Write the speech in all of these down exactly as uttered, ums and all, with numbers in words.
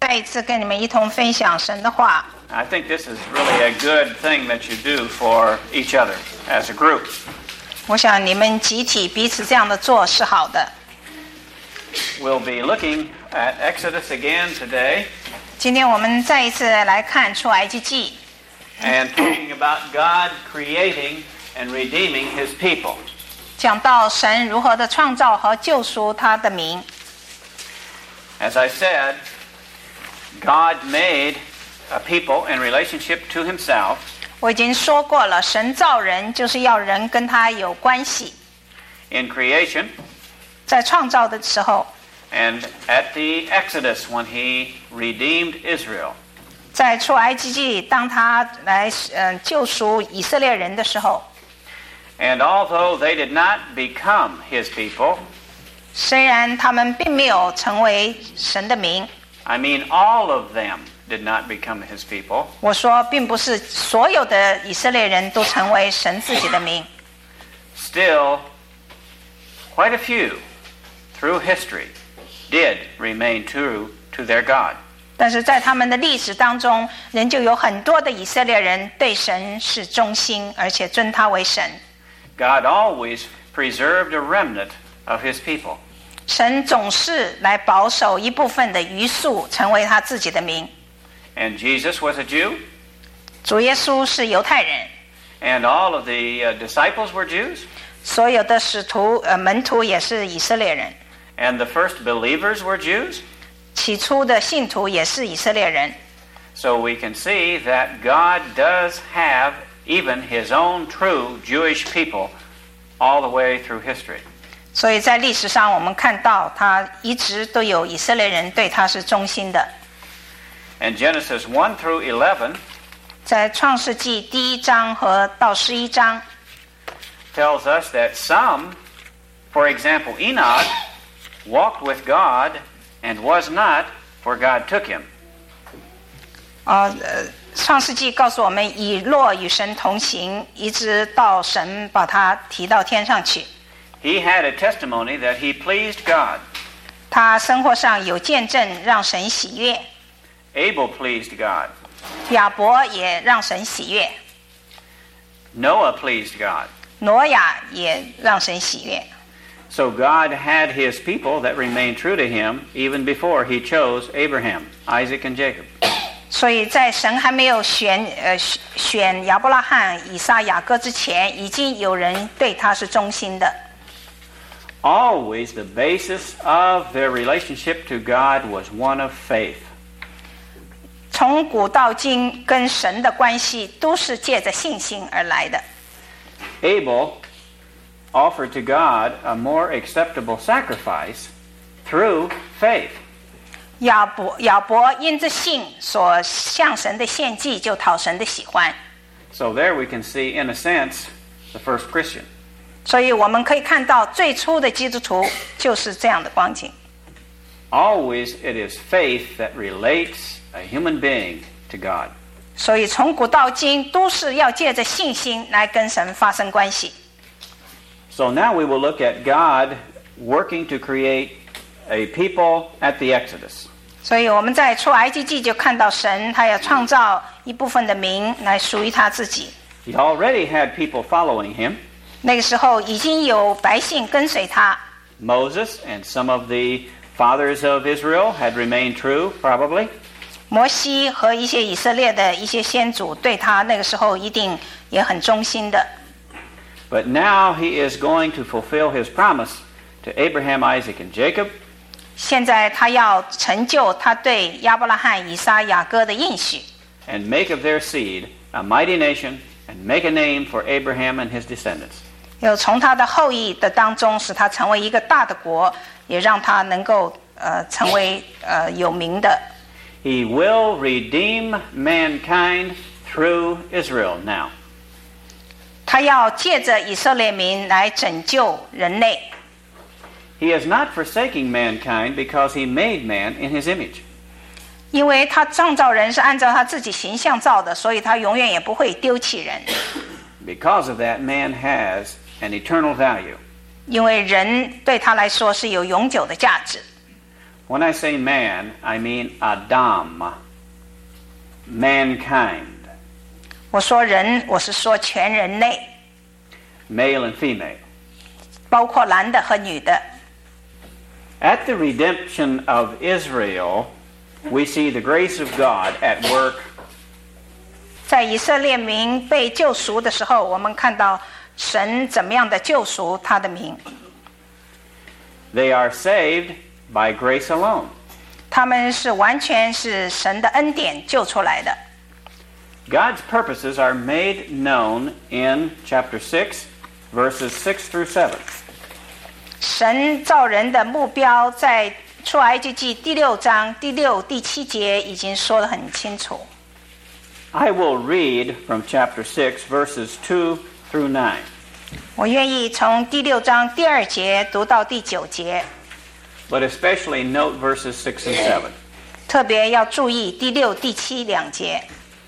再一次跟你们一同分享神的话。 I think this is really a good thing that you do for each other as a group. 我想你们集体彼此这样的做是好的。 We'll be looking at Exodus again today. 今天我们再一次来看出埃及记 and talking about God creating and redeeming His people. 讲到神如何的创造和救赎他的民。 As I said, God made a people in relationship to Himself. 我已经说过了，神造人就是要人跟他有关系。 In creation, 在创造的时候 and at the Exodus when He redeemed Israel. 在出埃及记当他来、呃、救赎以色列人的时候 And although they did not become His people, 虽然他们并没有成为神的民 I mean all of them did not become His people. 我说并不是所有的以色列人都成为神自己的民 Still, quite a few through history did remain true to their God. 但是在他们的历史当中仍旧有很多的以色列人对神是忠心而且尊他为神 God always preserved a remnant of His people. 神总是来保守一部分的余数成为他自己的民 And Jesus was a Jew. 主耶稣是犹太人 And all of the uh, disciples were Jews. 所有的使徒、呃、门徒也是以色列人 And the first believers were Jews. 起初的信徒也是以色列人 So we can see that God does have even His own true Jewish people all the way through history. 所以在历史上我们看到他一直都有以色列人对他是忠心的 And Genesis one through eleven 在创世纪第一章和到十一章 tells us that some, for example, Enoch walked with God and was not, for God took him. 呃创世纪告诉我们以诺与神同行一直到神把他提到天上去 He had a testimony that he pleased God. 他生活上有见证让神喜悦 Abel pleased God. 亚伯也让神喜悦 Noah pleased God. 挪亚也让神喜悦 So God had His people that remained true to Him even before He chose Abraham, Isaac, and Jacob. 所以在神还没有选呃选亚伯拉罕、以撒、雅各之前，已经有人对他是忠心的。 Always the basis of their relationship to God was one of faith. 从古到今，跟神的关系都是借着信心而来的。 Abel offered to God a more acceptable sacrifice through faith. 亚伯亚伯因着信所向神的献祭，就讨神的喜欢。 So there we can see, in a sense, the first Christian. 所以我们可以看到，最初的基督徒就是这样的光景。 Always it is faith that relates a human being to God. 所以从古到今，都是要借着信心来跟神发生关系。 So now we will look at God working to create a people at the Exodus. 所以我们在出埃及记就看到神他要创造一部分的民来属于他自己 He already had people following Him. 那个时候已经有百姓跟随他 Moses and some of the fathers of Israel had remained true, probably. 摩西和一些以色列的一些先祖对他那个时候一定也很忠心的 But now He is going to fulfill His promise to Abraham, Isaac, and Jacob. 现在他要成就他对亚伯拉罕、以撒、雅各的应许 And make of their seed a mighty nation and make a name for Abraham and his descendants. 有从他的后裔的当中使他成为一个大的国也让他能够呃成为呃有名的 He will redeem mankind through Israel now. 他要借着以色列民来拯救人类 He is not forsaking mankind because He made man in His image. 因为他创造人是按照他自己形象造的，所以他永远也不会丢弃人。 Because of that, man has an eternal value. 因为人对他来说是有永久的价值。 When I say man, I mean Adam, mankind, 我说人，我是说全人类， male and female. 包括男的和女的。 At the redemption of Israel, we see the grace of God at work. 在以色列民被救赎的时候，我们看到神怎么样的救赎他的民。 They are saved by grace alone. 他们是完全是神的恩典救出来的。 God's purposes are made known in chapter six, verses six through seven. 神造人的目标在出埃及记第六章第六、第七节已经说得很清楚。 I will read from chapter six, verses two through nine. 我愿意从第六章第二节读到第九节， But especially note verses six and seven. 特别要注意第六、第七两节。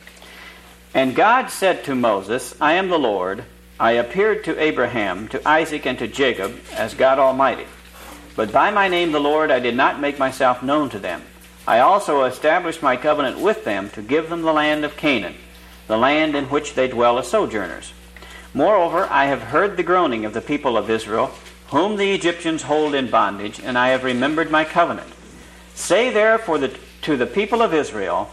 And God said to Moses, I am the Lord. I appeared to Abraham, to Isaac, and to Jacob as God Almighty. But by my name the Lord I did not make myself known to them. I also established my covenant with them to give them the land of Canaan, the land in which they dwell as sojourners. Moreover, I have heard the groaning of the people of Israel, whom the Egyptians hold in bondage, and I have remembered my covenant. Say therefore the, to the people of Israel,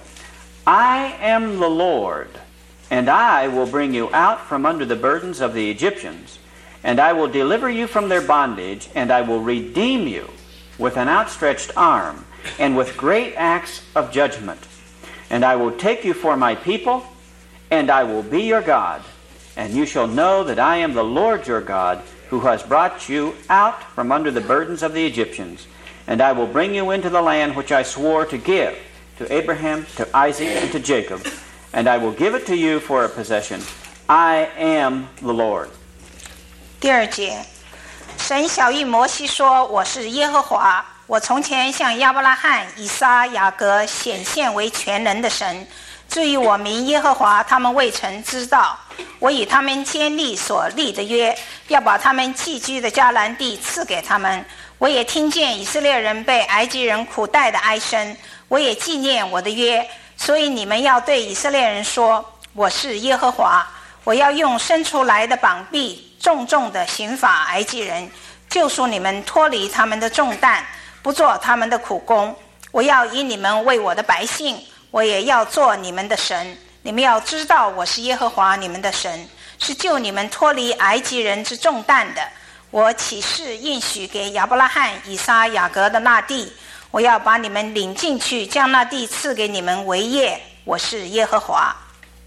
I am the Lord, and I will bring you out from under the burdens of the Egyptians, and I will deliver you from their bondage, and I will redeem you with an outstretched arm, and with great acts of judgment. And I will take you for my people, and I will be your God, and you shall know that I am the Lord your God, who has brought you out from under the burdens of the Egyptians. And I will bring you into the land which I swore to give to Abraham, to Isaac, and to Jacob, and I will give it to you for a possession. I am the Lord. 第二节，神晓谕摩西说：“我是耶和华，我从前向亚伯拉罕、以撒、雅各显现为全能的神。至于我民耶和华，他们未曾知道。我以他们坚立所立的约，要把他们寄居的迦南地赐给他们。我也听见以色列人被埃及人苦待的哀声，我也纪念我的约。所以你们要对以色列人说：我是耶和华，我要用伸出来的膀臂重重的刑罚埃及人，救赎你们脱离他们的重担，不做他们的苦工。我要以你们为我的百姓，我也要做你们的神。你们要知道我是耶和华你们的神，是救你们脱离埃及人之重担的。我起誓应许给亚伯拉罕、以撒、雅各的那地，我要把你们领进去，将那地赐给你们为业。我是耶和华。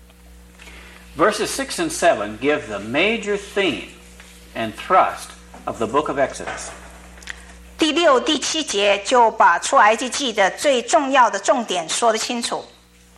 Verses six and seven give the major theme and thrust of the book of Exodus. 第六、第七节就把出埃及记的最重要的重点说得清楚。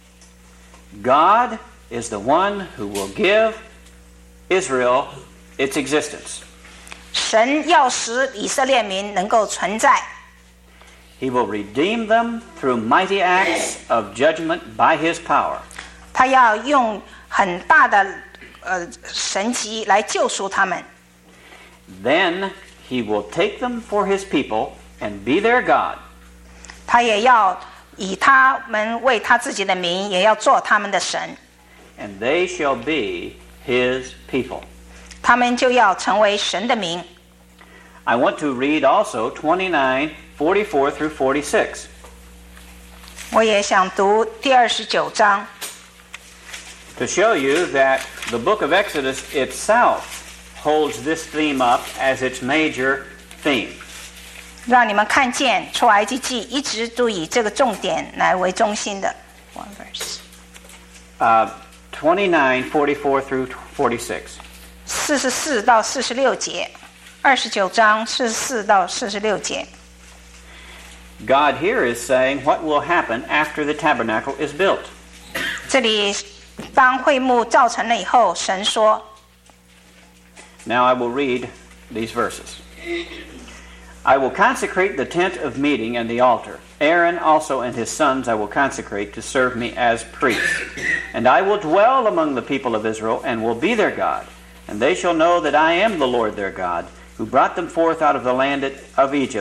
God is the one who will give Israel its existence. 神要使以色列民能够存在， He will redeem them through mighty acts of judgment by His power. 他要用很大的呃神迹来救赎他们。 Then He will take them for His people and be their God. 他也要以他们为他自己的名，也要做他们的神。 And they shall be His people. 他们就要成为神的名。 I want to read also twenty-nine, forty-four through forty-six. 我也想读第二十九章， To show you that the book of Exodus itself holds this theme up as its major theme. 让你们看见出埃及记一直都以这个重点来为中心的。One verse. Uh, twenty-nine, forty-four through forty-six. 四十四到四十六节，二十九章四十四到四十六节。 God here is saying what will happen after the tabernacle is built. 这里当会幕造成了以后，神说 Now I will read these verses. I will consecrate the tent of meeting and the altar. Aaron also and his sons I will consecrate to serve me as priests. And I will dwell among the people of Israel and will be their God. And they shall know that I am the Lord their God, who brought them forth out of the land of Egypt,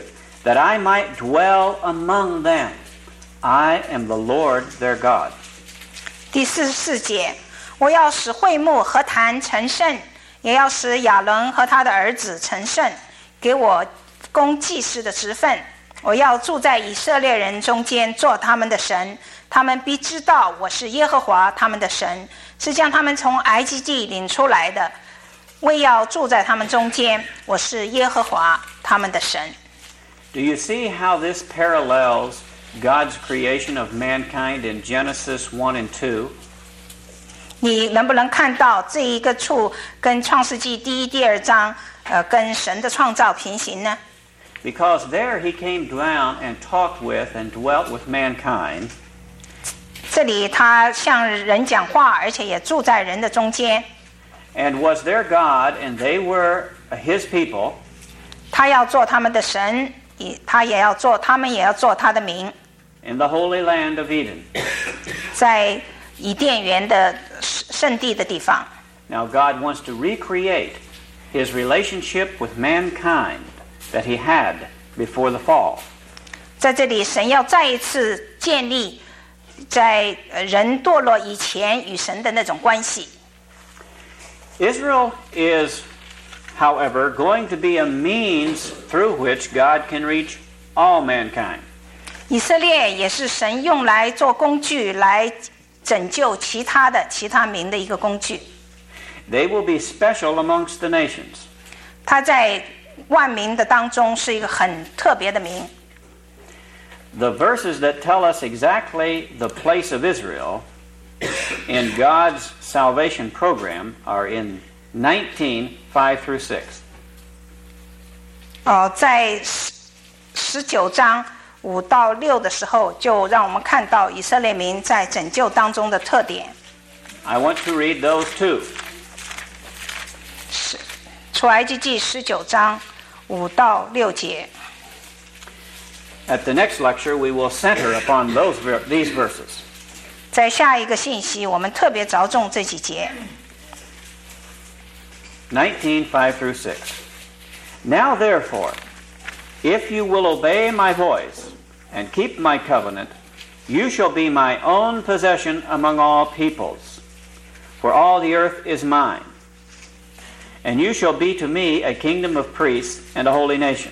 that I might dwell among them. I am the Lord their God. 第四十四节，我要使会幕和坛成圣，也要使亚伦和他的儿子成圣，给我供祭司的职分。我要住在以色列人中间，做他们的神，他们必知道我是耶和华他们的神，是将他们从埃及地领出来的。我要住在他们中间，我是耶和华他们的神。 Do you see how this parallels God's creation of mankind in Genesis one and two? 你能不能看到这一个处跟创世纪第一、第二章，呃，跟神的创造平行呢？ Because there he came down and talked with and dwelt with mankind. 这里他向人讲话，而且也住在人的中间。 And was their God, and they were his people. 他要做他们的神，也他也要做，他们也要做他的名。 In the holy land of Eden. 在伊甸园的圣地的地方。 Now God wants to recreate his relationship with mankind that he had before the fall. 在这里，神要再一次建立在人堕落以前与神的那种关系。 Israel is, however, going to be a means through which God can reach all mankind. 以色列也是神用来做工具，来拯救其他的其他民的一个工具。 They will be special amongst the nations. 他在万民的当中是一个很特别的名。 The verses that tell us exactly the place of Israel in God's salvation program are in nineteen, five through six. 哦，在十九章五到六的时候，就让我们看到以色列民在拯救当中的特点。 I want to read those too. 是出埃及记十九章五到六节。 At the next lecture, we will center upon those these verses. 在下一个信息，我们特别着重这几节。 nineteen, five through six. Now therefore, if you will obey my voice and keep my covenant, you shall be my own possession among all peoples, for all the earth is mine. And you shall be to me a kingdom of priests and a holy nation.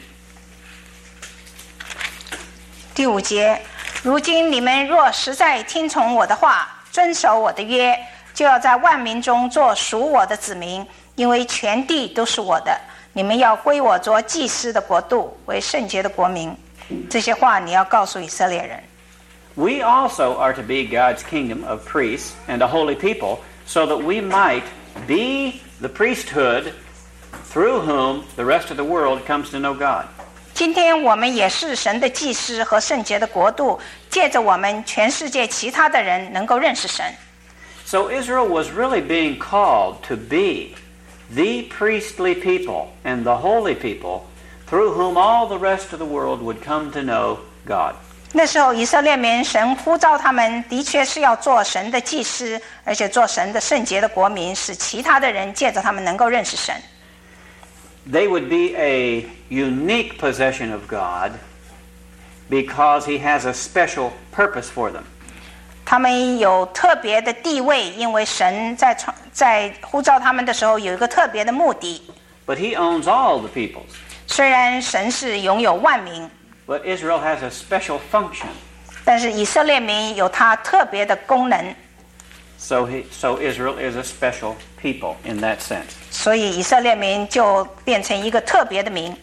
第五节，如今你们若实在听从我的话，遵守我的约，就要在万民中做属我的子民，因为全地都是我的。你们要归我做祭司的国度，为圣洁的国民。这些话你要告诉以色列人。 We also are to be God's kingdom of priests and a holy people, so that we might be the priesthood through whom the rest of the world comes to know God. 今天我们也是神的祭司和圣洁的国度，借着我们，全世界其他的人能够认识神。 So Israel was really being called to be the priestly people and the holy people through whom all the rest of the world would come to know God. 那时候以色列民，神呼召他们，的确是要做神的祭司，而且做神的圣洁的国民，使其他的人借着他们能够认识神。 They would be a unique possession of God because he has a special purpose for them. 他们有特别的地位，因为神在创在呼召他们的时候有一个特别的目的。 But he owns all the peoples. 虽然神是拥有万民， But Israel has a special function. 但是以色列民有他特别的功能， So, he, so Israel is a special people in that sense. 所以以色列民就变成一个特别的民。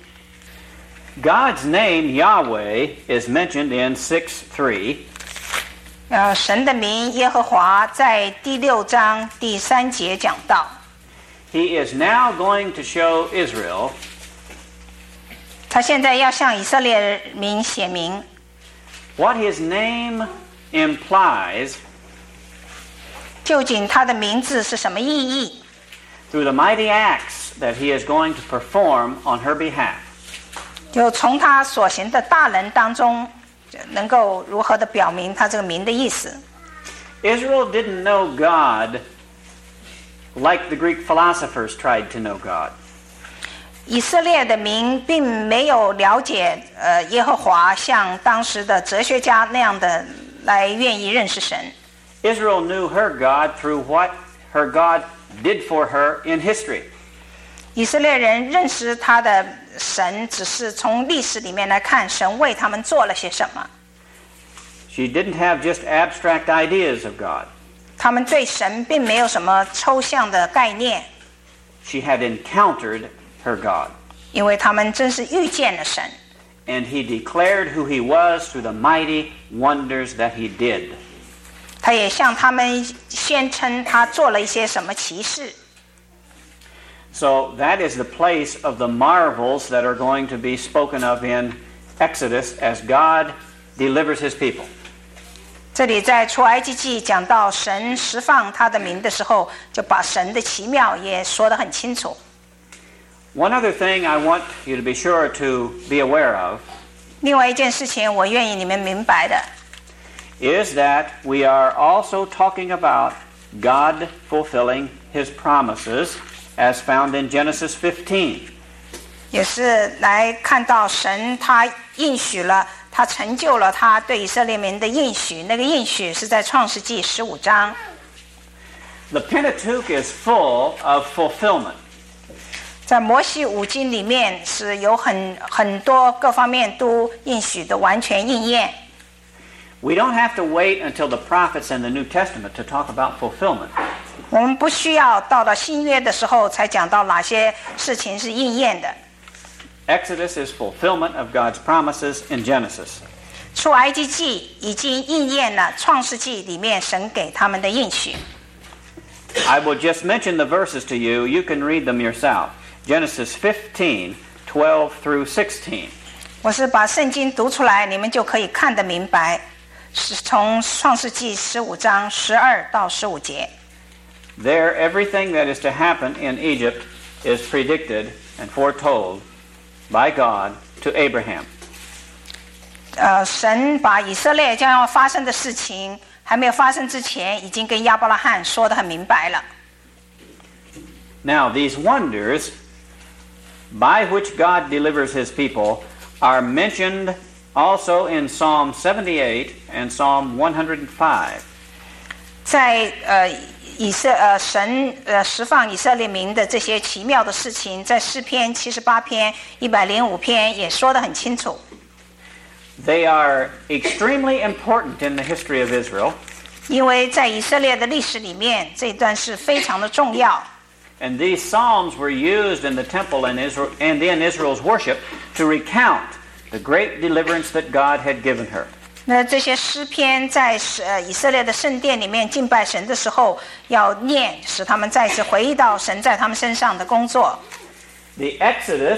God's name, Yahweh, is mentioned in six three. 呃，神的名耶和华在第六章第三节讲到， He is now going to show Israel 他现在要向以色列民显明， what his name implies 究竟他的名字是什么意义。 through the mighty acts that he is going to perform on her behalf. 就从他所行的大能当中，能够如何的表明他这个名的意思。 Israel didn't know God like the Greek philosophers tried to know God. 以色列的民并没有了解呃耶和华像当时的哲学家那样的来愿意认识神。 Israel knew her God through what her God did for her in history. 以色列人认识他的神，只是从历史里面来看神为他们做了些什么。 She didn't have just abstract ideas of God. 他们对神并没有什么抽象的概念。 She had encountered her God. 因为他们真是遇见了神。 And he declared who he was through the mighty wonders that he did. 他也向他们宣称他做了一些什么奇事。 So that is the place of the marvels that are going to be spoken of in Exodus as God delivers his people. 这里在出埃及记讲到神释放他的民的时候，就把神的奇妙也说得很清楚。 One other thing I want you to be sure to be aware of 另外一件事情我愿意你们明白的 is that we are also talking about God fulfilling his promises as found in Genesis fifteen. 也是来看到神他应许了，他成就了他对以色列民的应许，那个应许是在创世纪十五章。 The Pentateuch is full of fulfillment. 在摩西五经里面是有很很多各方面都应许的完全应验。 We don't have to wait until the prophets in the New Testament to talk about fulfillment. 我们不需要到了新约的时候才讲到哪些事情是应验的。 Exodus is fulfillment of God's promises in Genesis. 出埃及记已经应验了创世纪里面神给他们的应许。 I will just mention the verses to you. You can read them yourself. Genesis fifteen, twelve through sixteen. 我是把圣经读出来，你们就可以看得明白。是从创世纪十五章十二到十五节。 There, everything that is to happen in Egypt is predicted and foretold by God to Abraham. 呃，神把以色列将要发生的事情，还没有发生之前，已经跟亚伯拉罕说得很明白了。 Now, these wonders by which God delivers his people are mentioned also in Psalm seventy-eight and Psalm one hundred five. 在呃以色呃神呃释放以色列民的这些奇妙的事情，在诗篇七十八篇、一百零五篇也说得很清楚。 They are extremely important in the history of Israel. 因为在以色列的历史里面，这一段是非常的重要。 And these psalms were used in the temple and, Israel, and in Israel's worship to recount the great deliverance that God had given her. 那这些诗篇在呃以色列的圣殿里面敬拜神的时候要念，使他们再次回忆到神在他们身上的工作。 The Exodus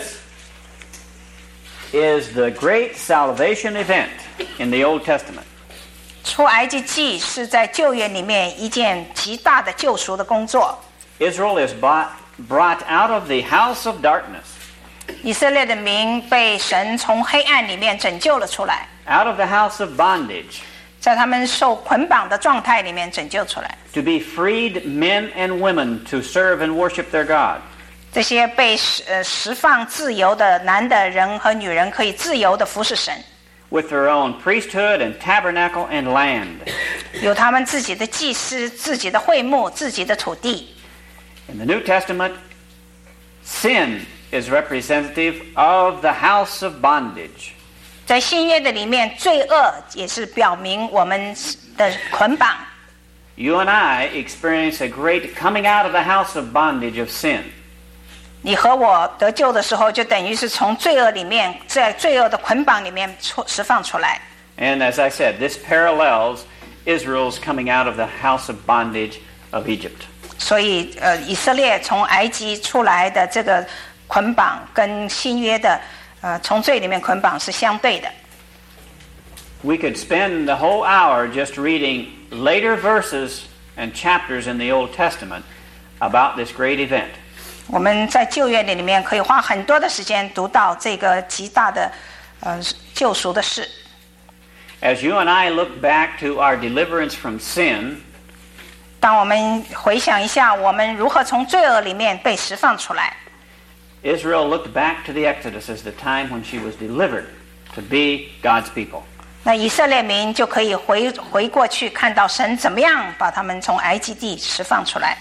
is the great salvation event in the Old Testament. 出埃及记是在旧约里面一件极大的救赎的工作。 Israel is bought, brought out of the house of darkness. 以色列的民被神从黑暗里面拯救了出来。 Out of the house of bondage. 在他们受捆绑的状态里面拯救出来。 To be freed men and women to serve and worship their God. 这些被呃释放自由的男的人和女人可以自由的服侍神。 With their own priesthood and tabernacle and land. 有他们自己的祭司、自己的会幕、自己的土地。 In the New Testament, sin is representative of the house of bondage. 在新约的里面，罪恶也是表明我们的捆绑。 You and I experience a great coming out of the house of bondage of sin. 你和我得救的时候，就等于是从罪恶里面，在罪恶的捆绑里面出释放出来。 And as I said, this parallels Israel's coming out of the house of bondage of Egypt. 所以，呃，以色列从埃及出来的这个捆绑，跟新约的，呃，从罪里面捆绑是相对的。 We could spend the whole hour just reading later verses and chapters in the Old Testament about this great event. 我们在旧约里面可以花很多的时间读到这个极大的，呃，救赎的事。 As you and I look back to our deliverance from sin, 当我们回想一下，我们如何从罪恶里面被释放出来。 Israel looked back to the Exodus as the time when she was delivered to be God's people. 那以色列民就可以回回过去看到神怎么样把他们从埃及地释放出来。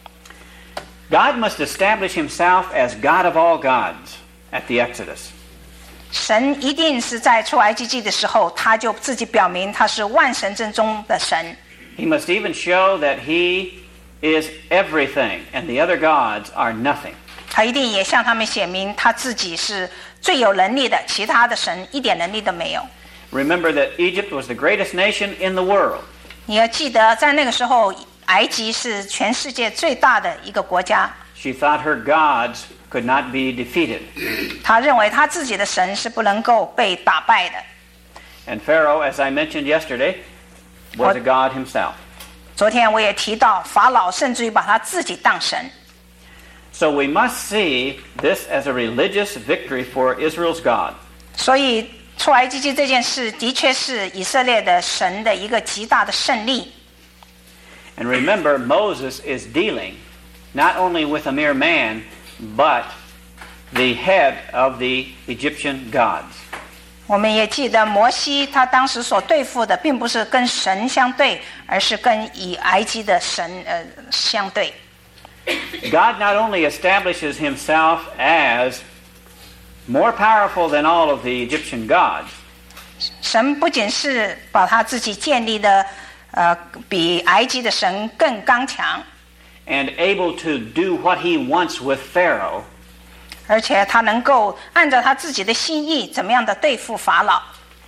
God must establish himself as God of all gods at the Exodus. 神一定是在出埃及记的时候，他就自己表明他是万神之中的神。 He must even show that he is everything and the other gods are nothing. 他一定也向他们显明他自己是最有能力的，其他的神一点能力都没有。 Remember that Egypt was the greatest nation in the world. 你要记得，在那个时候，埃及是全世界最大的一个国家。 She thought her gods could not be defeated. 他认为他自己的神是不能够被打败的。 And Pharaoh, as I mentioned yesterday, was a god himself. 昨天我也提到，法老甚至于把他自己当神。 So we must see this as a religious victory for Israel's God. 所以出埃及记这件事的确是以色列的神的一个极大的胜利。 And remember, Moses is dealing not only with a mere man, but the head of the Egyptian gods. 我们也记得摩西他当时所对付的并不是跟神相对，而是跟以埃及的神呃相对。 God not only establishes himself as more powerful than all of the Egyptian gods, 神不仅是把他自己建立的呃比埃及的神更刚强， and able to do what he wants with Pharaoh, 而且他能够按照他自己的心意怎么样的对付法老。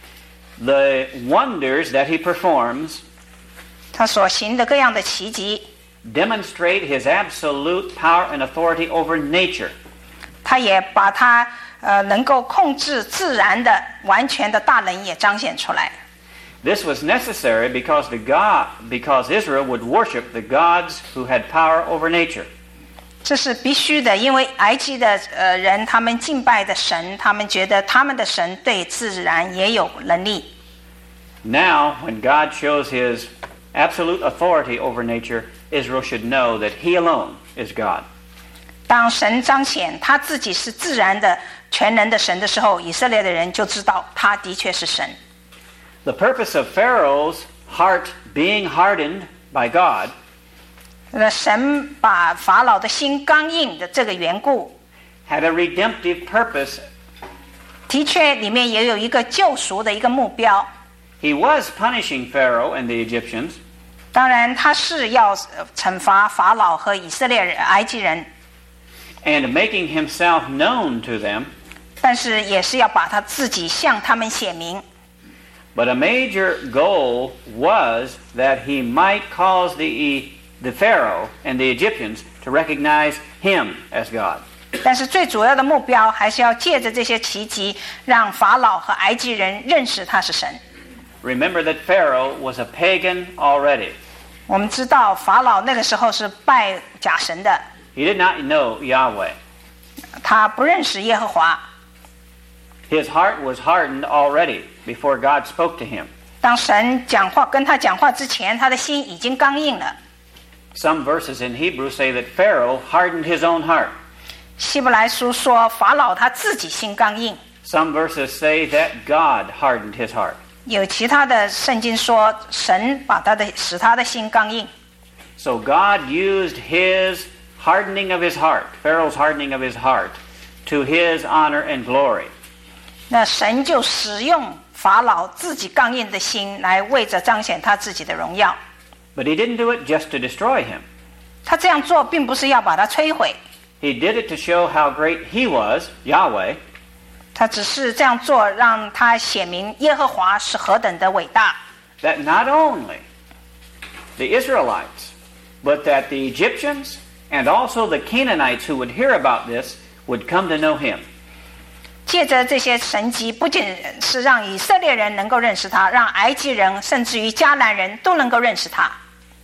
the wonders that he performs 他所行的各样的奇迹 demonstrate his absolute power and authority over nature. 他也把他呃能够控制自然的完全的大能也彰显出来。 This was necessary because the God, because Israel would worship the gods who had power over nature. 这是必须的，因为埃及的呃人他们敬拜的神，他们觉得他们的神对自然也有能力。 Now, when God shows his absolute authority over nature, Israel should know that he alone is God. 当神彰显他自己是自然的全能的神的时候，以色列的人就知道他的确是神。 The purpose of Pharaoh's heart being hardened by God 那神把法老的心刚硬的这个缘故， had a redemptive purpose. 的确里面也有一个救赎的一个目标。 He was punishing Pharaoh and the Egyptians, 当然他是要惩罚法老和以色列人埃及人， and making himself known to them, 但是也是要把他自己向他们显明。 but a major goal was that he might cause the, the Pharaoh and the Egyptians to recognize him as God. 但是最主要的目标还是要借着这些奇迹，让法老和埃及人认识他是神。 Remember that Pharaoh was a pagan already. 我们知道法老那个时候是拜假神的， He did not know Yahweh. 他不认识耶和华。 His heart was hardened already before God spoke to him. 当神讲话跟他讲话之前，他的心已经刚硬了。 Some verses in Hebrew say that Pharaoh hardened his own heart. 希伯来书说法老他自己心刚硬， Some verses say that God hardened his heart. 有其他的圣经说神把他的使他的心刚硬。 So God used his hardening of his heart, Pharaoh's hardening of his heart, to his honor and glory. 那神就使用法老自己刚硬的心来为着彰显他自己的荣耀。 But he didn't do it just to destroy him. 他这样做并不是要把他摧毁， He did it to show how great he was, Yahweh, 他只是这样做让他显明耶和华是何等的伟大。 that not only the Israelites, but that the Egyptians and also the Canaanites who would hear about this would come to know him. 借着这些神迹，不仅是让以色列人能够认识他，让埃及人甚至于迦南人都能够认识他。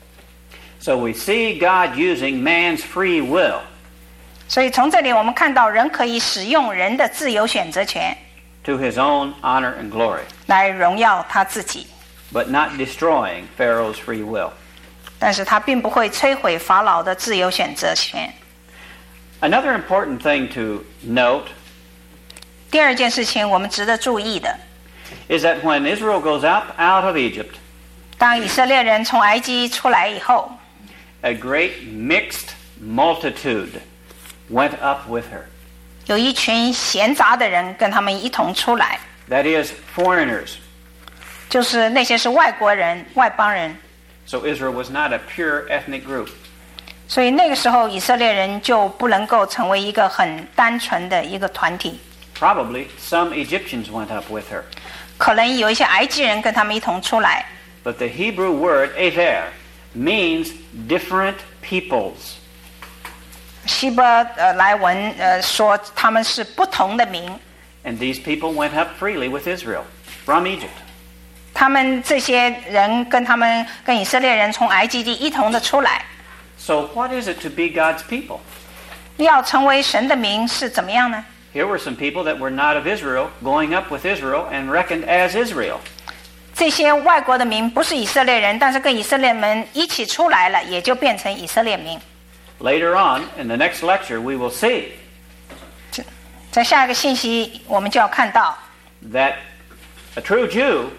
So we see God using man's free will 所以从这里我们看到，人可以使用人的自由选择权 to his own honor and glory, 来荣耀他自己， but not destroying Pharaoh's free will. 但是他并不会摧毁法老的自由选择权。 Another important thing to note 第二件事情我们值得注意的， is that when Israel goes up out of Egypt, 当以色列人从埃及出来以后， a great mixed multitude went up with her. 有一群闲杂的人跟他们一同出来， That is, foreigners. 就是那些是外国人、外邦人。 So Israel was not a pure ethnic group. 所以那个时候以色列人就不能够成为一个很单纯的一个团体， Probably some Egyptians went up with her. 可能有一些埃及人跟他们一同出来。 But the Hebrew word Ever means different peoples. 希伯呃来文呃说他们是不同的民， And these people went up freely with Israel from Egypt. 他们这些人跟他们跟以色列人从埃及地一同的出来。 So what is it to be God's people? 要成为神的民是怎么样呢？ Here were some people that were not of Israel going up with Israel and reckoned as Israel. 这些外国的民不是以色列人，但是跟以色列人一起出来了，也就变成以色列民。 Later on, in the next lecture, we will see 在下一个信息，我们就要看到， that a true Jew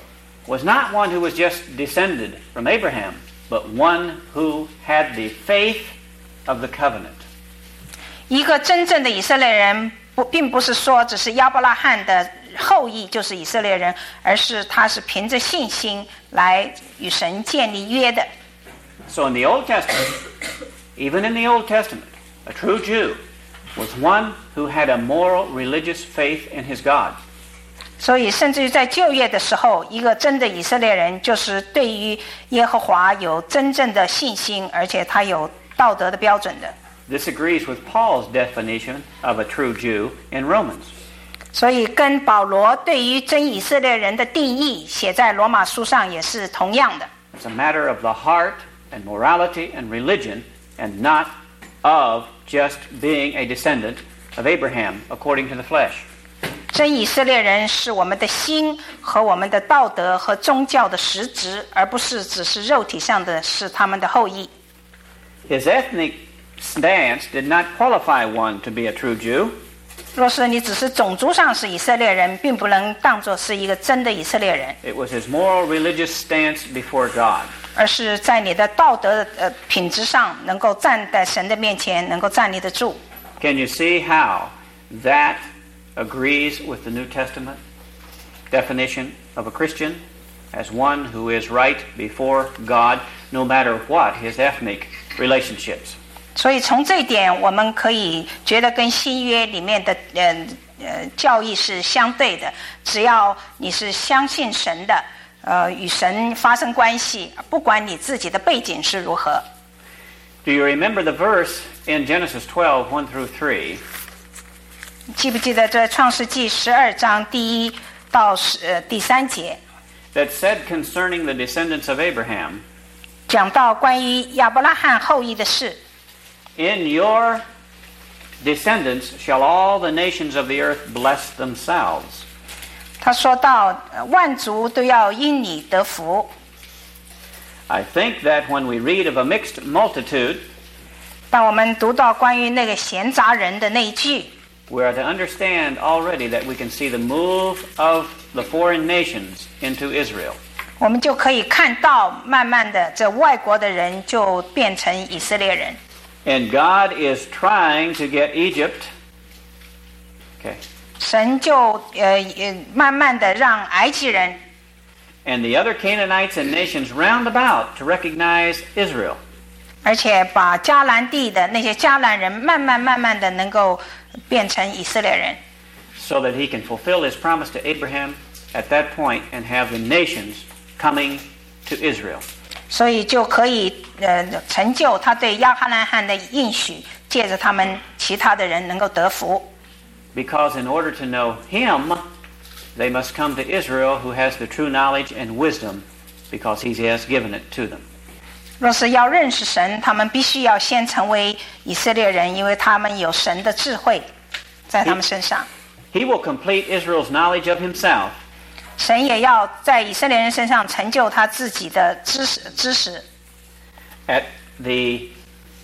was not one who was just descended from Abraham, but one who had the faith of the covenant. 一个真正的以色列人不并不是说只是亚伯拉罕的后裔就是以色列人，而是他是凭着信心来与神建立约的。 So in the Old Testament, even in the Old Testament, a true Jew was one who had a moral religious faith in his God. 所以甚至于在旧约的时候，一个真的以色列人就是对于耶和华有真正的信心，而且他有道德的标准的。 This agrees with Paul's definition of a true Jew in Romans. 所以跟保罗对于真以色列人的定义写在罗马书上也是同样的。 It's a matter of the heart and morality and religion, and not of just being a descendant of Abraham according to the flesh. 真以色列人是我们的心和我们的道德和宗教的实质，而不是只是肉体上的是他们的后裔。 His ethnic stance did not qualify one to be a true Jew. 若是你只是种族上是以色列人，并不能当作是一个真的以色列人， It was his moral religious stance before God. 而是在你的道德的呃品质上能够站在神的面前，能够站立得住。 Can you see how that agrees with the New Testament definition of a Christian as one who is right before God, no matter what his ethnic relationships? 所以从这一点，我们可以觉得跟新约里面的呃呃教义是相对的。只要你是相信神的，呃，与神发生关系，不管你自己的背景是如何。 Do you remember the verse in Genesis twelve, one through three? 记不记得这创世纪十二章第一到十呃第三节 That said concerning the descendants of Abraham, 讲到关于亚伯拉罕后裔的事。 In your descendants shall all the nations of the earth bless themselves. 他说到呃万族都要因你得福。 I think that when we read of a mixed multitude, 当我们读到关于那个闲杂人的那一句， we are to understand already that we can see the move of the foreign nations into Israel. 我们就可以看到慢慢的这外国的人就变成以色列人。 And God is trying to get Egypt. Okay. 神就呃呃慢慢的让埃及人 And the other Canaanites and nations round about to recognize Israel. 而且把迦南地的那些迦南人慢慢慢慢的能够变成以色列人， So that he can fulfill his promise to Abraham at that point and have the nations coming to Israel. 所以就可以呃成就他对亚伯拉罕的应许，借着他们其他的人能够得福。 Because in order to know him, they must come to Israel who has the true knowledge and wisdom because he has given it to them. 若是要认识神，他们必须要先成为以色列人，因为他们有神的智慧在他们身上。 He will complete Israel's knowledge of himself. 神也要在以色列人身上成就他自己的知识知识。 At the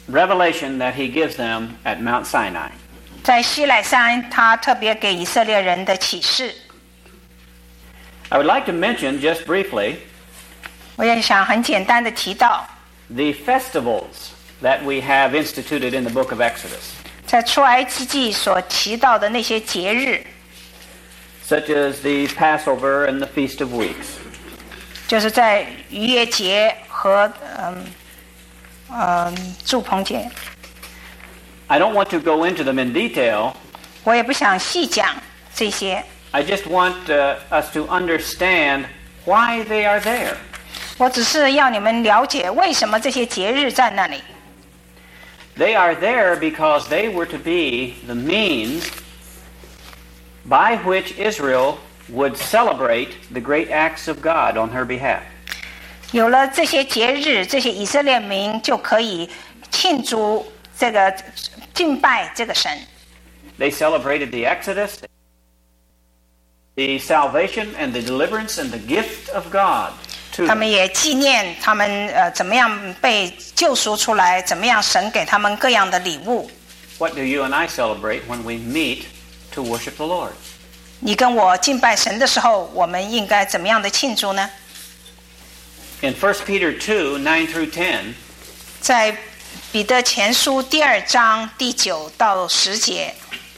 revelation that he gives them at Mount Sinai. 在西乃山，他特别给以色列人的启示。 I would like to mention just briefly 我也想很简单的提到 the festivals that we have instituted in the book of Exodus, 在出埃及记所提到的那些节日， such as the Passover and the Feast of Weeks. 就是在逾越节和嗯嗯住棚节。 I don't want to go into them in detail. 我也不想细讲这些， I just want uh, us to understand why they are there. 我只是要你们了解为什么这些节日在那里。 They are there because they were to be the means by which Israel would celebrate the great acts of God on her behalf. 有了这些节日，这些以色列民就可以庆祝这个敬拜这个神。 They celebrated the Exodus, the salvation and the deliverance and the gift of God to 他 them. 们也纪念他们呃怎么样被救赎出来，怎么样神给他们各样的礼物。 What do you and I celebrate when we meet to worship the Lord? 你跟我敬拜神的时候，我们应该怎么样的庆祝呢？ In First Peter two, nine through ten, 在彼得前书第二章第九到十节，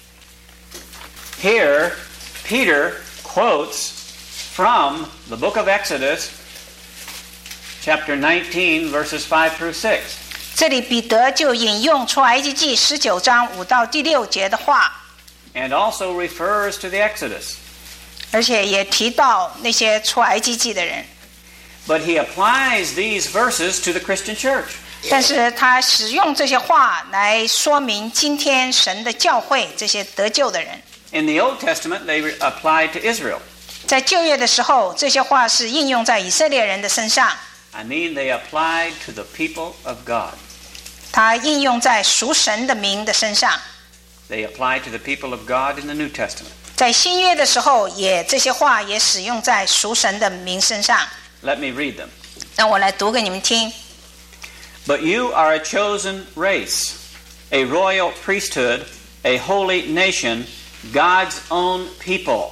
here Peter quotes from the book of Exodus, chapter nineteen, verses five through six. 这里彼得就引用出埃及记十九章五到第六节的话， And also refers to the Exodus. 而且也提到那些出埃及记的人， But he applies these verses to the Christian church. 但是他使用这些话来说明今天神的教会这些得救的人。 In the Old Testament, they applied to Israel. 在旧约的时候，这些话是应用在以色列人的身上， I mean, they applied to the people of God. 它应用在属神的民的身上。 They apply to the people of God in the New Testament. 在新约的时候，也这些话也使用在属神的民身上。 Let me read them. 让我来读给你们听。 But you are a chosen race, a royal priesthood, a holy nation, God's own people.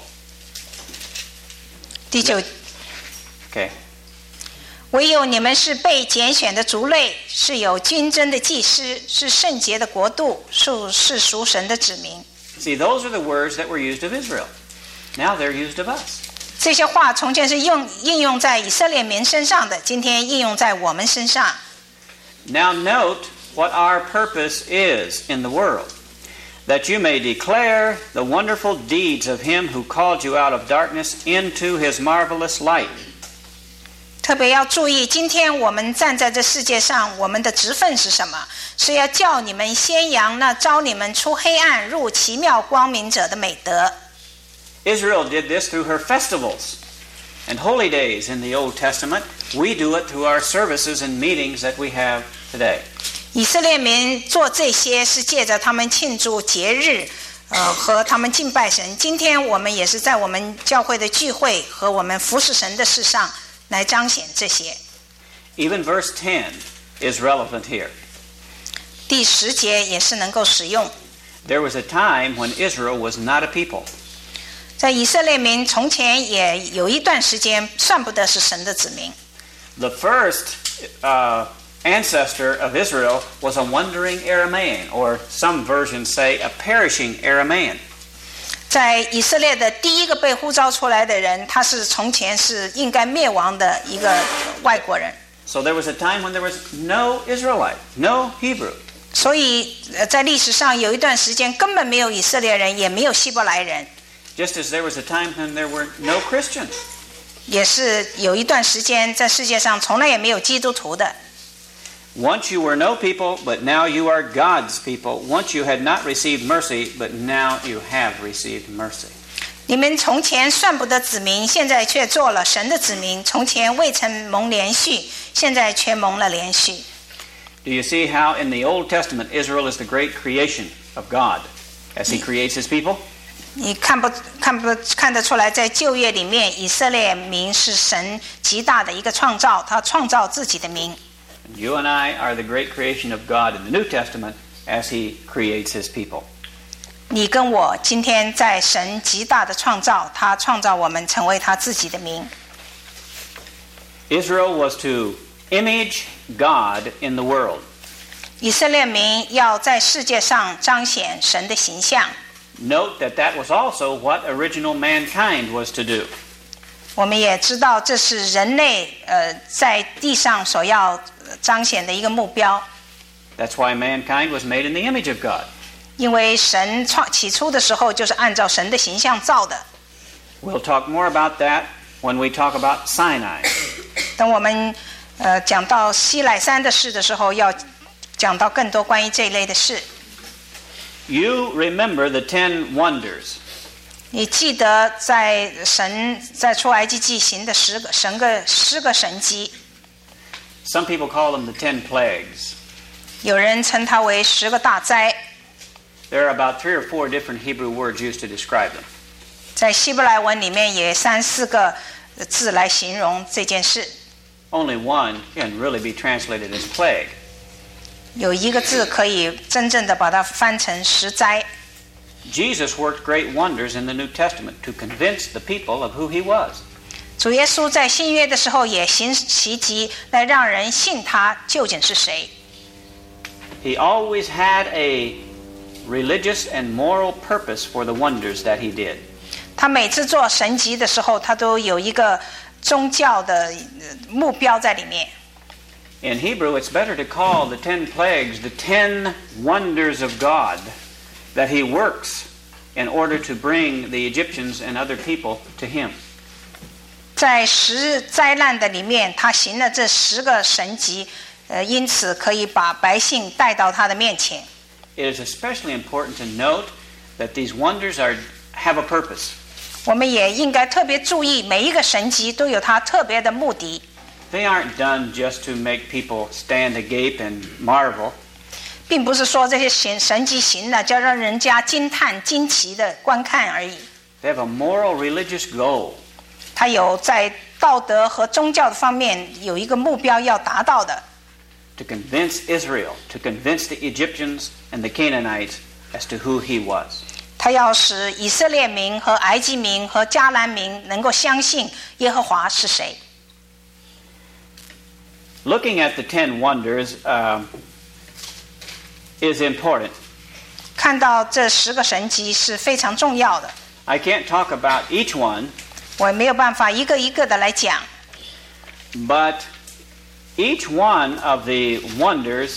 第九， Okay. 唯有你们是被拣选的族类，是有军征的祭司，是圣洁的国度，是是属神的子民。 See, those are the words that were used of Israel. Now they're used of us. 这些话从前是用应用在以色列民身上的，今天应用在我们身上。 Now note what our purpose is in the world, that you may declare the wonderful deeds of him who called you out of darkness into his marvelous light. 特别要注意，今天我们站在这世界上，我们的职分是什么？是要叫你们宣扬那招你们出黑暗入奇妙光明者的美德。 Israel did this through her festivals and holy days in the Old Testament. We do it through our services and meetings that we have today. 以色列民做这些是借着他们庆祝节日，呃，和他们敬拜神。今天我们也是在我们教会的聚会和我们服侍神的事上来彰显这些。 Even verse ten is relevant here. 第十节也是能够使用。 There was a time when Israel was not a people. 在以色列民从前也有一段时间算不得是神的子民。 The first uh, ancestor of Israel was a wandering Aramaean, or some versions say a perishing Aramaean. 在以色列的第一个被呼召出来的人，他是从前是应该灭亡的一个外国人。 So there was a time when there was no Israelite, no Hebrew. 所以在历史上有一段时间根本没有以色列人，也没有希伯来人。 Just as there was a time when there were no Christians. 也是有一段时间在世界上从来也没有基督徒的。 Once you were no people, but now you are God's people. Once you had not received mercy, but now you have received mercy. 你们从前算不得子民，现在却做了神的子民；从前未曾蒙连续，现在却蒙了连续。 Do you see how in the Old Testament Israel is the great creation of God as he creates his people? 你看不看不看得出来，在旧约里面，以色列民是神极大的一个创造，他创造自己的民。 And you and I are the great creation of God in the New Testament as He creates His people. 你跟我今天在神极大的创造，他创造我们成为他自己的名。 Israel was to image God in the world. 以色列民要在世界上彰显神的形象。 Note that that was also what original mankind was to do. 我们也知道这是人类呃在地上所要彰显的一个目标。 That's why mankind was made in the image of God. 因为神创起初的时候就是按照神的形象造的。 We'll talk more about that when we talk about Sinai. 等我们呃讲到西乃山的事的时候，要讲到更多关于这一类的事。 You remember the ten wonders. 你记得在神在出埃及记行的十个神个十个神迹。 Some people call them the ten plagues. 有人称它为十个大灾。 There are about three or four different Hebrew words used to describe them. 在希伯来文里面也三四个字来形容这件事。 Only one can really be translated as plague. 有一个字可以真正的把它翻成十灾。 Jesus worked great wonders in the New Testament to convince the people of who He was. 主耶稣在新约的时候也行奇迹来让人信他究竟是谁。 He always had a religious and moral purpose for the wonders that He did. 他每次做神迹的时候，他都有一个宗教的目标在里面。 In Hebrew, it's better to call the ten plagues the ten wonders of God that He works in order to bring the Egyptians and other people to Him. 在十灾难的里面，他行了这十个神迹，呃，因此可以把百姓带到他的面前。 It is especially important to note that these wonders are have a purpose. 我们也应该特别注意，每一个神迹都有它特别的目的。 They aren't done just to make people stand agape and marvel. 并不是说这些神神迹行了，就让人家惊叹惊奇的观看而已。 They have a moral, religious goal. 它有在道德和宗教的方面有一个目标要达到的。 To convince Israel, to convince the Egyptians and the Canaanites as to who He was. 他要使以色列民和埃及民和迦南民能够相信耶和华是谁。 Looking at the ten wonders uh, is important. 看到这十个神迹是非常重要的。 I can't talk about each one. 我也没有办法一个一个的来讲。 But each one of the wonders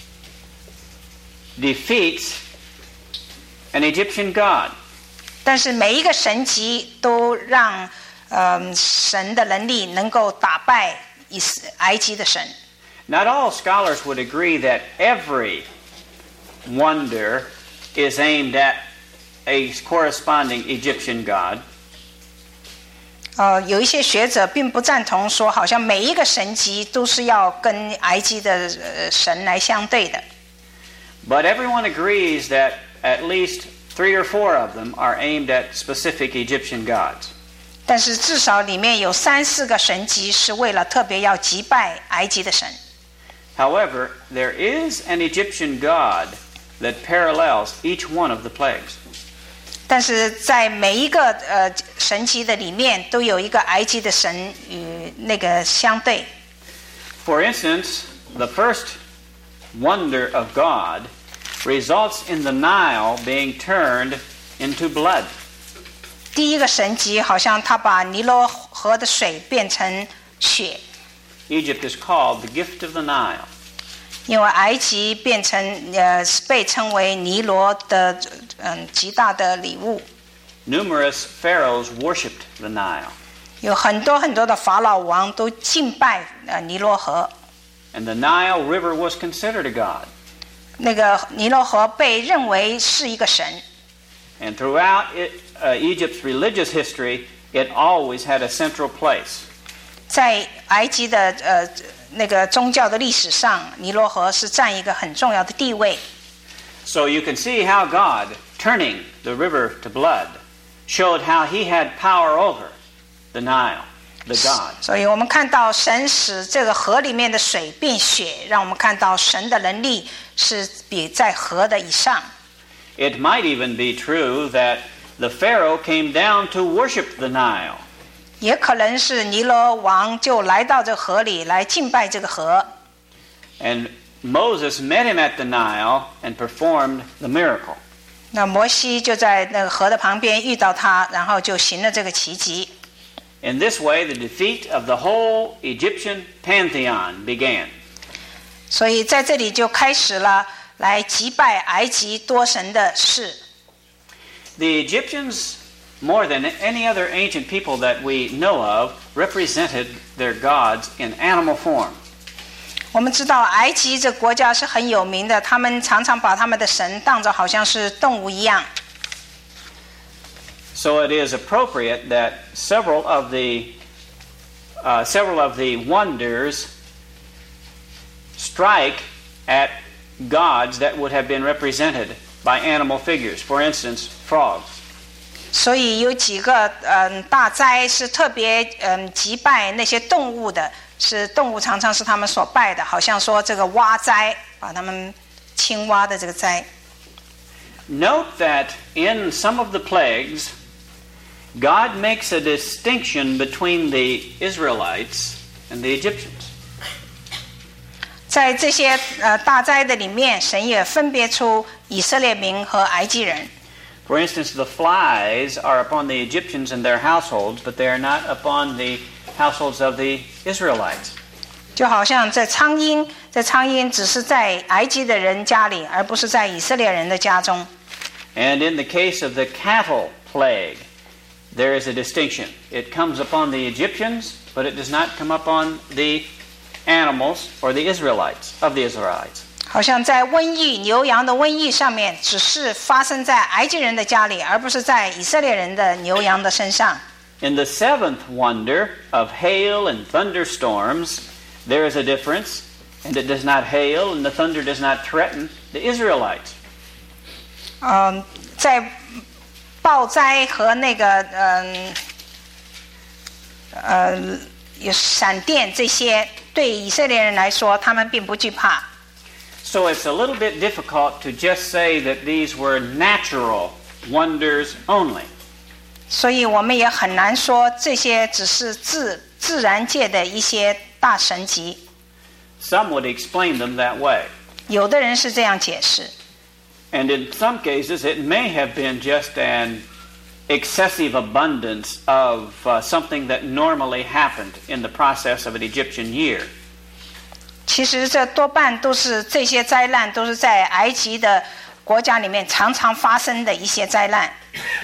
defeats an Egyptian god. 但是每一个神迹都让呃神的能力能够打败以埃及的神。 Not all scholars would agree that every wonder is aimed at a corresponding Egyptian god. 呃，有一些学者并不赞同说，好像每一个神迹都是要跟埃及的呃神来相对的。 But everyone agrees that at least three or four of them are aimed at specific Egyptian gods. 但是至少里面有三四个神迹是为了特别要击败埃及的神。 However, there is an Egyptian god that parallels each one of the plagues. 但是在每一个呃神迹的里面，都有一个埃及的神与那个相对。 For instance, the first wonder of God results in the Nile being turned into blood. 第一个神迹好像他把尼罗河的水变成血。 Egypt is called the gift of the Nile. 因为埃及变成呃被称为尼罗的嗯极大的礼物。 Numerous pharaohs worshipped the Nile. 有很多很多的法老王都敬拜呃尼罗河。 And the Nile River was considered a god. 那个尼罗河被认为是一个神。 And throughout it, uh, Egypt's religious history, it always had a central place. 在埃及的呃那个宗教的历史上，尼罗河是占一个很重要的地位。 So you can see how God, turning the river to blood, showed how He had power over the Nile. the God. 所以我们看到神使这个河里面的水变血，让我们看到神的能力是比在河的以上。 It might even be true that the Pharaoh came down to worship the Nile. 也可能是尼罗王就来到这河里来敬拜这个河。 And Moses met him at the Nile and performed the miracle. 那摩西就在那个河的旁边遇到他，然后就行了这个奇迹。 In this way, the defeat of the whole Egyptian pantheon began. 所以在这里就开始了来击败埃及多神的事。 The Egyptians, more than any other ancient people that we know of, represented their gods in animal form. 我们知道埃及这国家是很有名的，他们常常把他们的神当作好像是动物一样。 So it is appropriate that several of the uh, several of the wonders strike at gods that would have been represented by animal figures. For instance, frogs. 所以有几个嗯大灾是特别嗯击败那些动物的，是动物常常是他们所拜的，好像说这个蛙灾，把他们青蛙的这个灾。 Note that in some of the plagues, God makes a distinction between the Israelites and the Egyptians. 在这些呃大灾的里面，神也分别出以色列民和埃及人。 For instance, the flies are upon the Egyptians and their households, but they are not upon the households of the Israelites. 就好像这苍蝇，这苍蝇只是在埃及的人家里，而不是在以色列人的家中。 And in the case of the cattle plague, there is a distinction. It comes upon the Egyptians, but it does not come upon the animals or the Israelites of the Israelites. 好像在瘟疫牛羊的瘟疫上面，只是发生在埃及人的家里，而不是在以色列人的牛羊的身上。 In the seventh wonder of hail and thunderstorms, there is a difference, and it does not hail and the thunder does not threaten the Israelites. 嗯，在暴灾和那个嗯呃有闪电这些，对以色列人来说，他们并不惧怕。 So it's a little bit difficult to just say that these were natural wonders only. 所以我们也很难说这些只是自自然界的一些大神迹。 Some would explain them that way. 有的人是这样解释。 And in some cases, it may have been just an excessive abundance of uh, something that normally happened in the process of an Egyptian year. 其实这多半都是这些灾难都是在埃及的国家里面常常发生的一些灾难。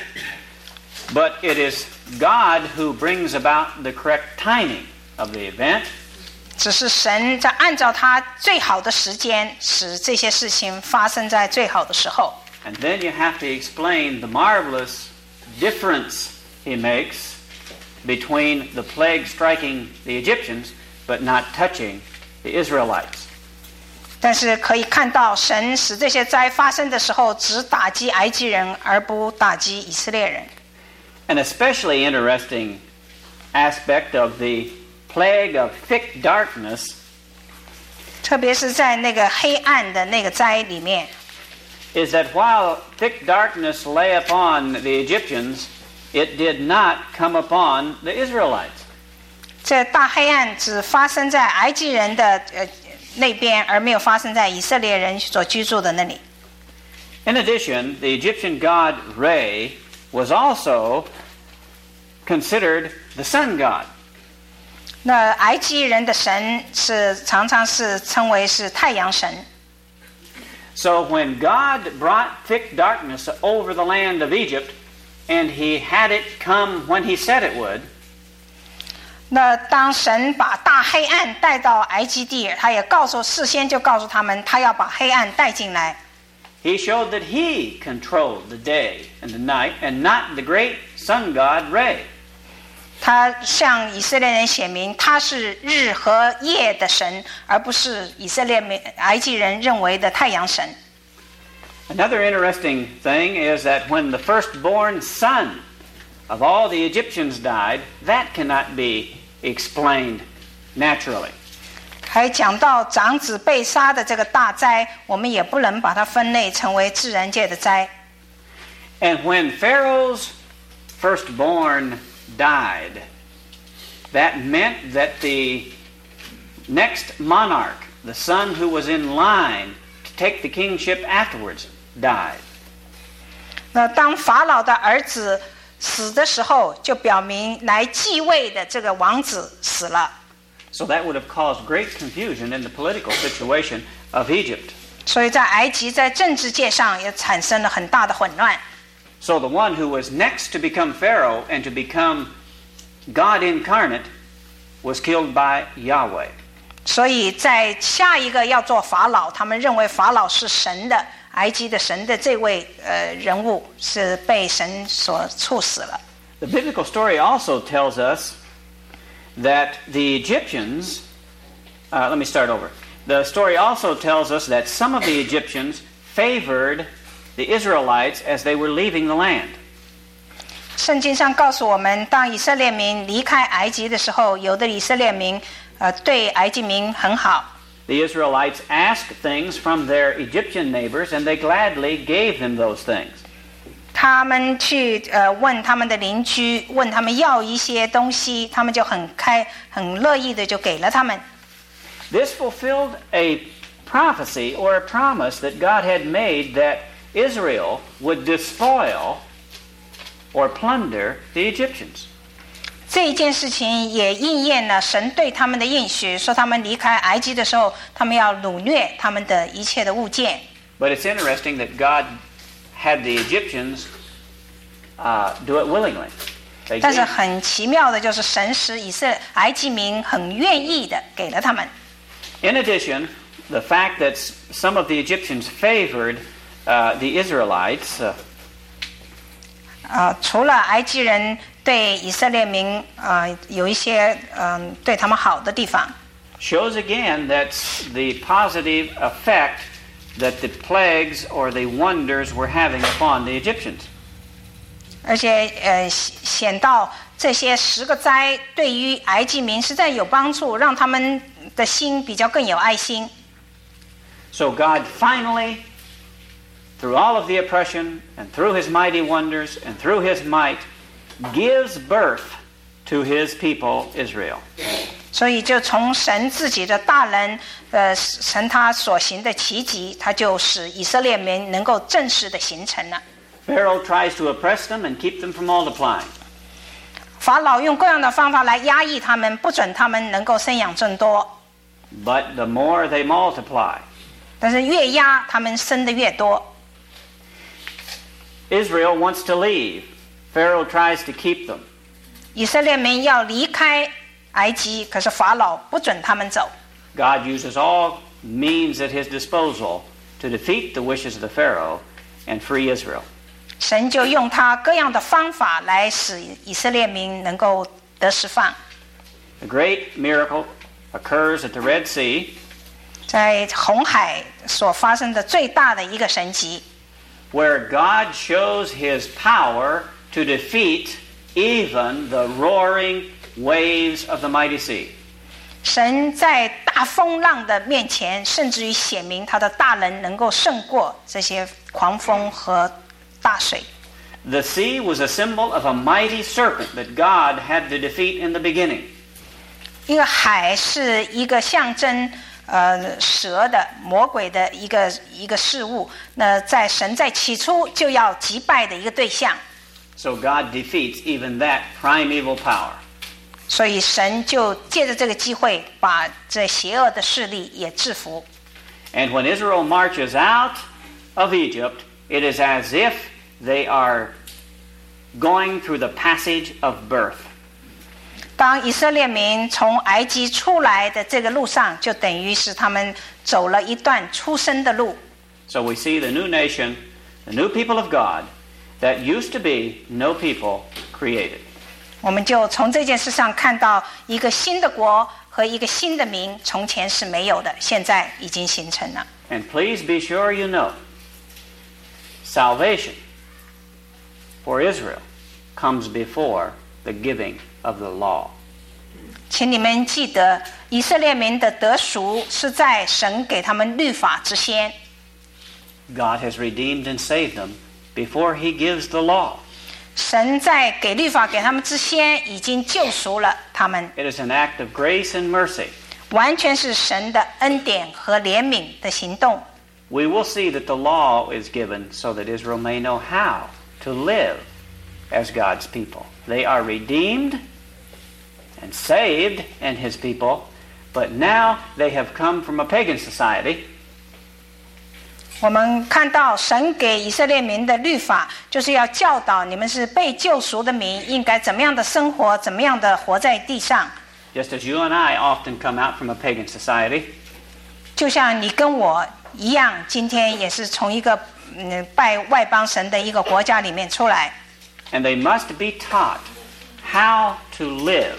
But it is God who brings about the correct timing of the event. 只是神在按照他最好的时间，使这些事情发生在最好的时候。 And then you have to explain the marvelous difference he makes between the plague striking the Egyptians but not touching the Israelites. 但是可以看到，神使这些灾发生的时候，只打击埃及人，而不打击以色列人。 An especially interesting aspect of the plague of thick darkness 特别是在那个黑暗的那个灾里面， is that while thick darkness lay upon the Egyptians, it did not come upon the Israelites. 这大黑暗只发生在埃及人的呃那边，而没有发生在以色列人所居住的那里。 In addition, the Egyptian god Re was also considered the sun god. 那埃及人的神是常常是称为是太阳神。 So when God brought thick darkness over the land of Egypt, and he had it come when he said it would, 那当神把大黑暗带到埃及地，他也告诉事先就告诉他们，他要把黑暗带进来。 he showed that he controlled the day and the night, and not the great sun god Re. 他向以色列人显明，他是日和夜的神，而不是以色列埃及人认为的太阳神。 Another interesting thing is that when the firstborn son of all the Egyptians died, that cannot be explained naturally. 还讲到长子被杀的这个大灾，我们也不能把它分类成为自然界的灾。 And when Pharaoh's firstborn died, that meant that the next monarch, the son who was in line to take the kingship afterwards, died. 那当法老的儿子死的时候，就表明来继位的这个王子死了。 So that would have caused great confusion in the political situation of Egypt. 所以在埃及在政治界上也产生了很大的混乱。 So the one who was next to become Pharaoh and to become God incarnate was killed by Yahweh. 所以在下一个要做法老，他们认为法老是神的，埃及的神的这位呃人物是被神所处死了。 The biblical story also tells us that the Egyptians, uh, let me start over. The story also tells us that some of the Egyptians favored the Israelites as they were leaving the land. 圣经上告诉我们，当以色列民离开埃及的时候，有的以色列民呃对埃及民很好。 The Israelites asked things from their Egyptian neighbors, and they gladly gave them those things. 他们去呃问他们的邻居，问他们要一些东西，他们就很开很乐意的就给了他们。 This fulfilled a prophecy or a promise that God had made that Israel would despoil or plunder the Egyptians. 这一件事情也应验了神对他们的应许，说他们离开埃及的时候，他们要掳掠他们的一切的物件。 But it's interesting that God had the Egyptians uh, do it willingly. They 但是 gave, 很奇妙的就是神使以色列埃及民很愿意的给了他们。 in addition, the fact that s- some of the Egyptians favored uh, the Israelites uh, 呃，除了埃及人对以色列民呃有一些嗯、呃、对他们好的地方， shows again that the positive effect that the plagues or the wonders were having upon the Egyptians. 而且呃显到这些十个灾对于埃及民实在有帮助，让他们的心比较更有爱心。 So God finally, through all of the oppression and through his mighty wonders and through his might, gives birth to his people Israel. 所以就从神自己的大能，呃，神他所行的奇迹，他就使以色列民能够正式的形成了。 Pharaoh tries to oppress them and keep them from multiplying. 法老用各样的方法来压抑他们，不准他们能够生养众多。 But the more they multiply, 但是越压，他们生的越多。 Israel wants to leave. Pharaoh tries to keep them. 以色列民要离开埃及，可是法老不准他们走。 God uses all means at his disposal to defeat the wishes of the Pharaoh and free Israel. 神就用他各样的方法来使以色列民能够得释放。 A great miracle occurs at the Red Sea. 在红海所发生的最大的一个神迹， where God shows his power to defeat even the roaring waves of the mighty sea. 神在大风浪的面前，甚至于显明他的大能能够胜过这些狂风和大水。 The sea was a symbol of a mighty serpent that God had to defeat in the beginning. 一个海是一个象征呃蛇的魔鬼的一个一个事物，那在神在起初就要击败的一个对象， So God defeats even that primeval power. 所以神就借着这个机会把这邪恶的势力也制服。 And when Israel marches out of Egypt, it is as if they are going through the passage of birth. 当以色列民从埃及出来的这个路上，就等于是他们走了一段出生的路。 So we see the new nation, the new people of God, that used to be no people created. 我们就从这件事上看到一个新的国和一个新的民，从前是没有的，现在已经形成了。 And please be sure you know, salvation for Israel comes before the giving of the law. 请你们记得，以色列民的得赎是在神给他们律法之先。 God has redeemed and saved them before he gives the law. 神在给律法给他们之先已经救赎了他们。 It is an act of grace and mercy. 完全是神的恩典和怜悯的行动。 We will see that the law is given so that Israel may know how to live as God's people. They are redeemed and saved and his people, but now they have come from a pagan society. 我们看到神给以色列民的律法，就是要教导你们是被救赎的民，应该怎么样的生活，怎么样的活在地上。 Just as you and I often come out from a pagan society. 就像你跟我一样，今天也是从一个嗯拜外邦神的一个国家里面出来。 And they must be taught how to live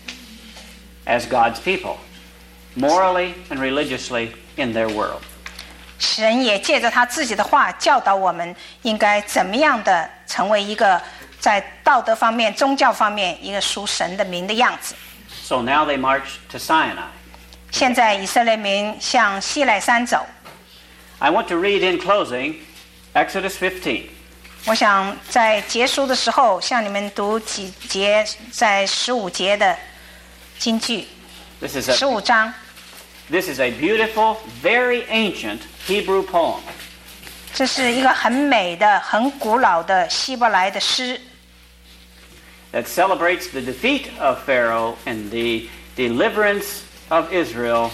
as God's people, morally and religiously in their world. 神也借着他自己的话教导我们应该怎么样的成为一个在道德方面、宗教方面一个属神的民的样子。 So now they march to Sinai. 现在以色列民向西奈山走。 I want to read in closing Exodus fifteen. 我想在结束的时候向你们读几节，在十五节的经句， This is 十 a, 五章。 this is a beautiful, very ancient Hebrew poem. 这是一个很美的、很古老的希伯来的诗， that celebrates the defeat of Pharaoh and the deliverance of Israel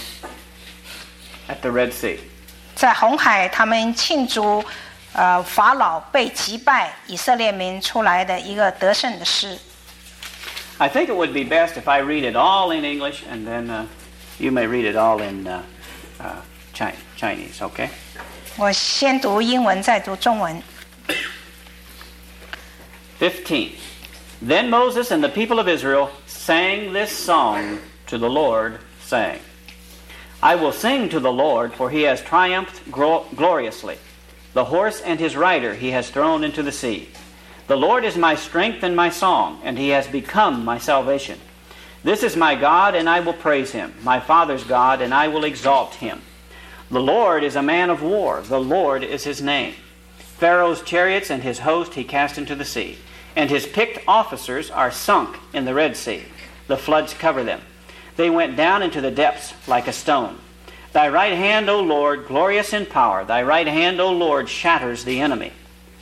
at the Red Sea. 在红海他们庆祝呃法老被击败，以色列民出来的一个得胜的诗。 I think it would be best if I read it all in English and then uh, you may read it all in uh, uh, Chi- Chinese, okay? 我先读英文，再读中文。 fifteen. Then Moses and the people of Israel sang this song to the Lord, saying, I will sing to the Lord, for he has triumphed gro- gloriously. The horse and his rider he has thrown into the sea. The Lord is my strength and my song, and he has become my salvation. This is my God, and I will praise him, my father's God, and I will exalt him. The Lord is a man of war. The Lord is his name. Pharaoh's chariots and his host he cast into the sea, and his picked officers are sunk in the Red Sea. The floods cover them. They went down into the depths like a stone. Thy right hand, O Lord, glorious in power, thy right hand, O Lord, shatters the enemy.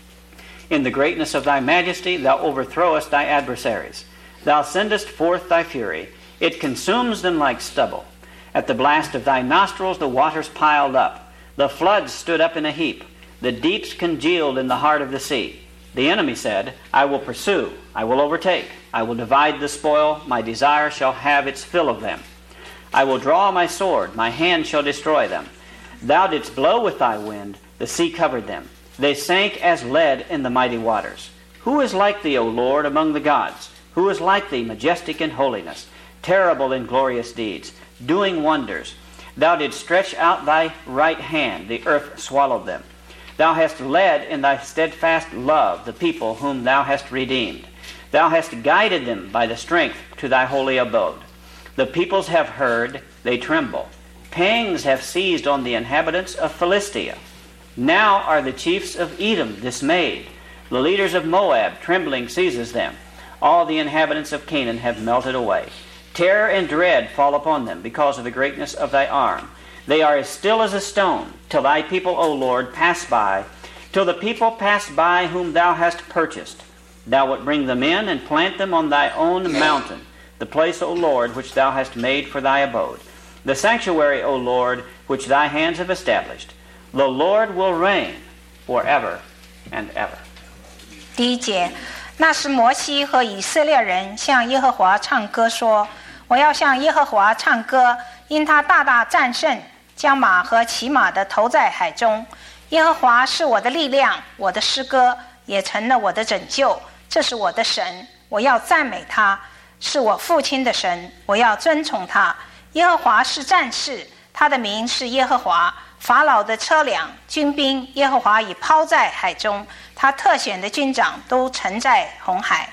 In the greatness of thy majesty thou overthrowest thy adversaries. Thou sendest forth thy fury. It consumes them like stubble. At the blast of thy nostrils the waters piled up. The floods stood up in a heap. The deeps congealed in the heart of the sea. The enemy said, I will pursue, I will overtake, I will divide the spoil, my desire shall have its fill of them. I will draw my sword, my hand shall destroy them. Thou didst blow with thy wind, the sea covered them. They sank as lead in the mighty waters. Who is like thee, O Lord, among the gods? Who is like thee, majestic in holiness, terrible in glorious deeds, doing wonders? Thou didst stretch out thy right hand, the earth swallowed them. Thou hast led in thy steadfast love the people whom thou hast redeemed. Thou hast guided them by the strength to thy holy abode. The peoples have heard, they tremble. Pangs have seized on the inhabitants of Philistia. Now are the chiefs of Edom dismayed. The leaders of Moab, trembling, seizes them. All the inhabitants of Canaan have melted away. Terror and dread fall upon them because of the greatness of thy arm. They are as still as a stone, till thy people, O Lord, pass by, till the people pass by whom thou hast purchased. Thou wilt bring them in and plant them on thy own mountain, the place, O Lord, which thou hast made for thy abode, the sanctuary, O Lord, which thy hands have established. The Lord will reign forever and ever. 第一节，那时摩西和以色列人向耶和华唱歌说：我要向耶和华唱歌，因他大大战胜，将马和骑马的投在海中。耶和华是我的力量，我的诗歌，也成了我的拯救。这是我的神，我要赞美他，是我父亲的神，我要尊崇他。耶和华是战士，他的名是耶和华。法老的车辆、军兵，耶和华已抛在海中，他特选的军长都沉在红海。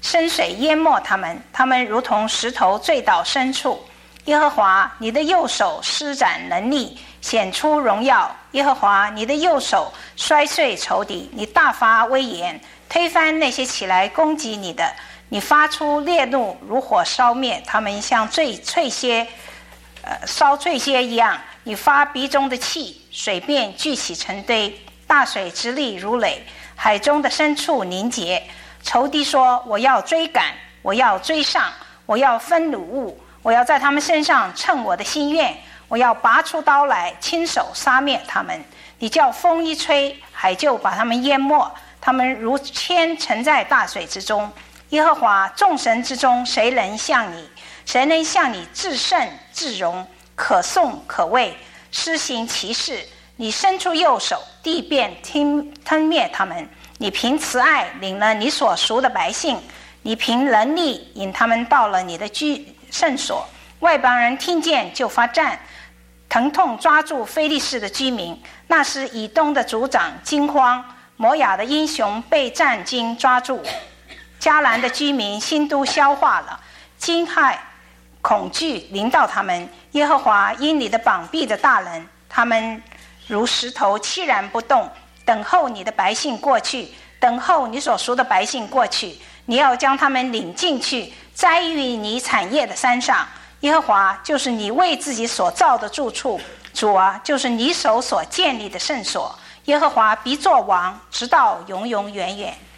深水淹没他们，他们如同石头坠到深处。耶和华，你的右手施展能力，显出荣耀。耶和华，你的右手摔碎仇敌，你大发威严，推翻那些起来攻击你的。你发出烈怒，如火烧灭他们，像坠碎些呃烧碎些一样。你发鼻中的气，水便聚起成堆，大水直立如垒，海中的深处凝结。仇敌说：我要追赶，我要追上，我要分掳物，我要在他们身上称我的心愿，我要拔出刀来，亲手杀灭他们。你叫风一吹，海就把他们淹没，他们如铅沉在大水之中。耶和华，众神之中，谁能像你？谁能像你至圣至荣，可颂可畏，施行奇事？你伸出右手，地便听吞灭他们。你凭慈爱领了你所赎的百姓，你凭能力引他们到了你的居圣所。外邦人听见就发战，疼痛抓住非利士的居民。那时以东的族长惊慌，摩亚的英雄被战惊抓住。迦南的居民心都消化了，惊骇恐惧临到他们。耶和华因你的膀臂的大能，他们如石头凄然不动，等候你的百姓过去，等候你所赎的百姓过去。你要将他们领进去，栽于你产业的山上。耶和华就是你为自己所造的住处，主啊，就是你手所建立的圣所。耶和华必作王，直到永永远远。